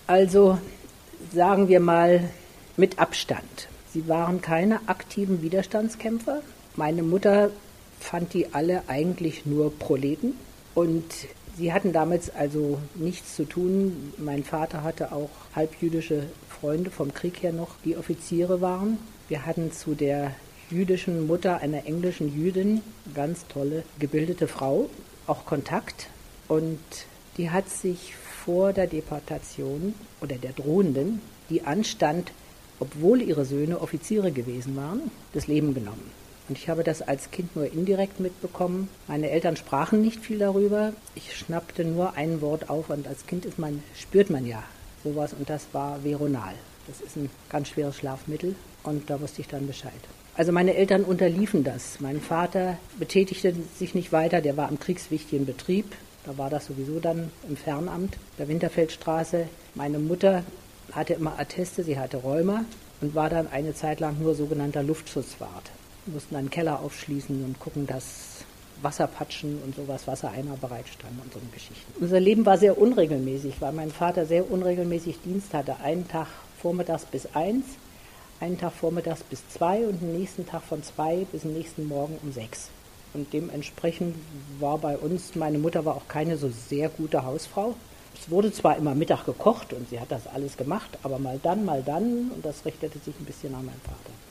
Also sagen wir mal mit Abstand. Sie waren keine aktiven Widerstandskämpfer. Meine Mutter fand die alle eigentlich nur Proleten. Und sie hatten damals also nichts zu tun. Mein Vater hatte auch halbjüdische Freunde vom Krieg her noch, die Offiziere waren. Wir hatten zu der jüdischen Mutter einer englischen Jüdin, ganz tolle, gebildete Frau, auch Kontakt. Und die hat sich vor der Deportation oder der drohenden, die anstand, obwohl ihre Söhne Offiziere gewesen waren, das Leben genommen. Und ich habe das als Kind nur indirekt mitbekommen. Meine Eltern sprachen nicht viel darüber. Ich schnappte nur ein Wort auf und als Kind spürt man ja sowas und das war Veronal. Das ist ein ganz schweres Schlafmittel und da wusste ich dann Bescheid. Also meine Eltern unterliefen das. Mein Vater betätigte sich nicht weiter, der war am kriegswichtigen Betrieb. Da war das sowieso dann im Fernamt, der Winterfeldstraße. Meine Mutter hatte immer Atteste, sie hatte Rheuma und war dann eine Zeit lang nur sogenannter Luftschutzwart. Wir mussten einen Keller aufschließen und gucken, dass Wasserpatschen und sowas, Wassereimer bereitstanden und so eine Geschichte. Unser Leben war sehr unregelmäßig, weil mein Vater sehr unregelmäßig Dienst hatte. Einen Tag vormittags bis 1, einen Tag vormittags bis 2 und den nächsten Tag von 2 bis den nächsten Morgen um 6. Und dementsprechend war bei uns, meine Mutter war auch keine so sehr gute Hausfrau. Es wurde zwar immer Mittag gekocht und sie hat das alles gemacht, aber mal dann und das richtete sich ein bisschen an meinen Vater.